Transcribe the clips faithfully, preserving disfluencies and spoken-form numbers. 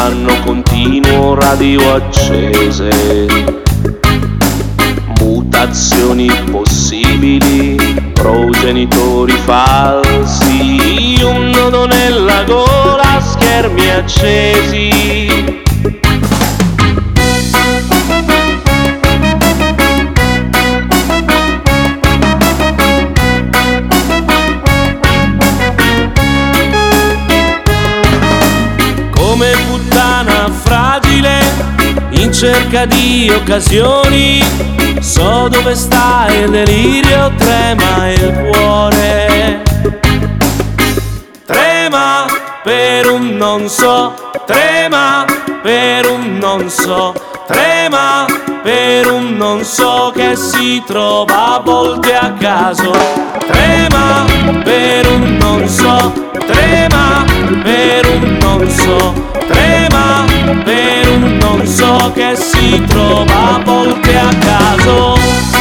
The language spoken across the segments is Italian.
danno continuo radio accese. Mutazioni possibili, progenitori falsi, un nodo nella gola, schermi accesi. Come puttana fragile, in cerca di occasioni, so dove sta il delirio, trema il cuore. Trema per un non so, trema per un non so, trema per un non so che si trova a volte a caso. Trema per un non so, trema per un non so, trema per un non so che si trova a volte a caso.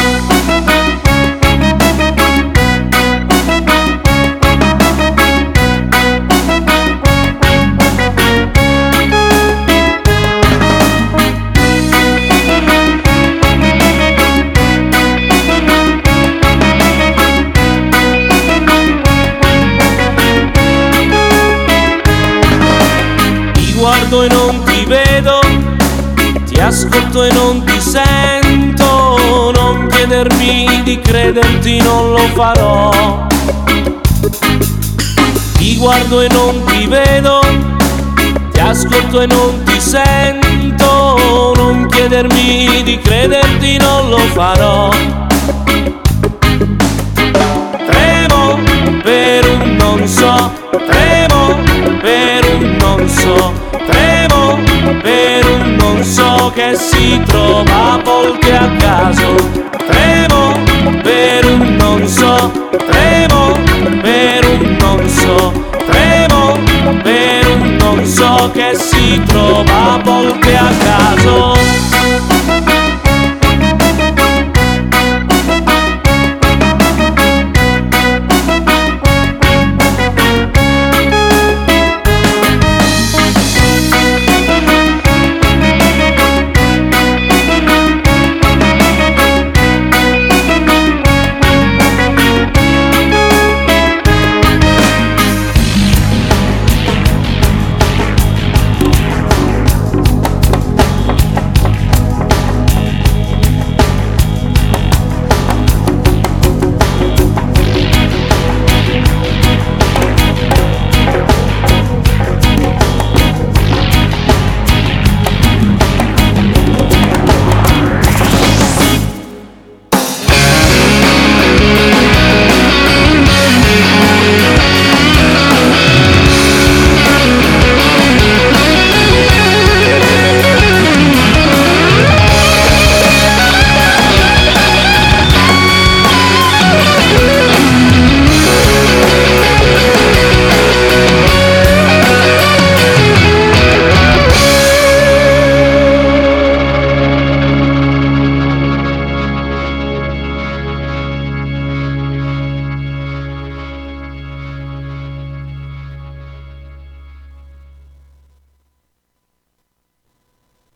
Guardo e non ti vedo, ti ascolto e non ti sento, non chiedermi di crederti, non lo farò. Ti guardo e non ti vedo, ti ascolto e non ti sento, non chiedermi di crederti, non lo farò. Tremo per un non so, tremo per un non so, tremo per un non so che si trova a volte a caso. Tremo per un non so, tremo per un non so, tremo per un non so che si trova a